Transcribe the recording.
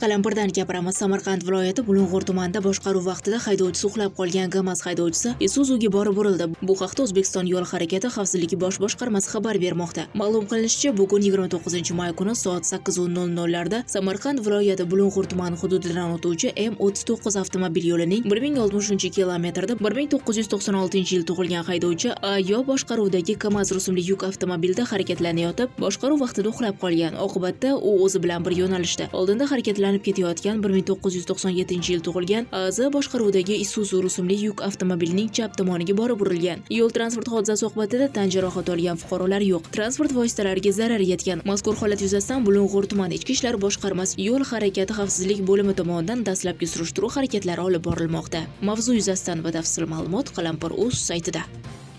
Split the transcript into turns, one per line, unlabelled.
Qalampirdan gapiramiz. Samarqand viloyati Bulung'ur tumanida boshqaruv vaqtida haydovchisi uxlab qolgan Gamaz haydovchisi Isuzuga borib urildi. Bu haqda O'zbekiston yo'l harakati xavfsizligi bosh boshqarmasi xabar bermoqda. Ma'lum qilinishicha, bugun 29-may kuni soat 8:00 larda Samarqand viloyati Bulung'ur tumani hududidan o'tuvchi M39 avtomobil yo'lining 1060-kilometrda 1996-yil tug'ilgan haydovchi A.yo boshqaruvidagi Kamaz rusumli yuk avtomobilda harakatlanayotib, boshqaruv vaqtida uxlab qolgan. Oqibatda u o'zi bilan bir yo'nalishda oldinda harakatlanib ketayotgan 1997-yil tug'ilgan AZ boshqaruvidagi Isuzu rusumli yuk avtomobilining chap tomoniga borib urilgan. Yo'l transport hodisasi oqibatida tan jarohati olgan fuqarolar yo'q. Transport vositalariga zarar yetgan. Mazkur holat yuzasidan Bulung'ur tumani Ichki ishlar boshqarmasi yo'l harakati xavfsizlik bo'limi tomonidan dastlabki surishtiruv harakatlari olib borilmoqda. Mavzu yuzasidan batafsil ma'lumot Qalampir.uz saytida.